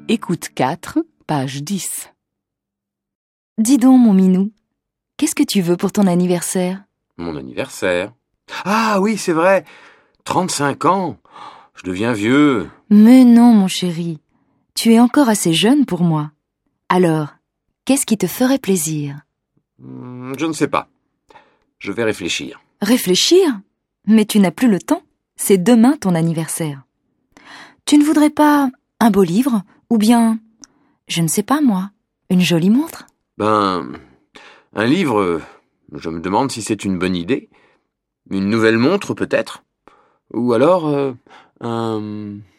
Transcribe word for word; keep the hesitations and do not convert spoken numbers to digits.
Écoute quatre, page dix. Dis donc, mon minou, qu'est-ce que tu veux pour ton anniversaire? Mon anniversaire. Ah oui, c'est vrai. trente-cinq ans. Je deviens vieux. Mais non, mon chéri, tu es encore assez jeune pour moi. Alors, qu'est-ce qui te ferait plaisir? Hmm, Je ne sais pas. Je vais réfléchir. Réfléchir? Mais tu n'as plus le temps. C'est demain ton anniversaire. Tu ne voudrais pas un beau livre? Ou bien, je ne sais pas moi, une jolie montre? Ben, un livre, je me demande si c'est une bonne idée. Une nouvelle montre peut-être. Ou alors euh, un...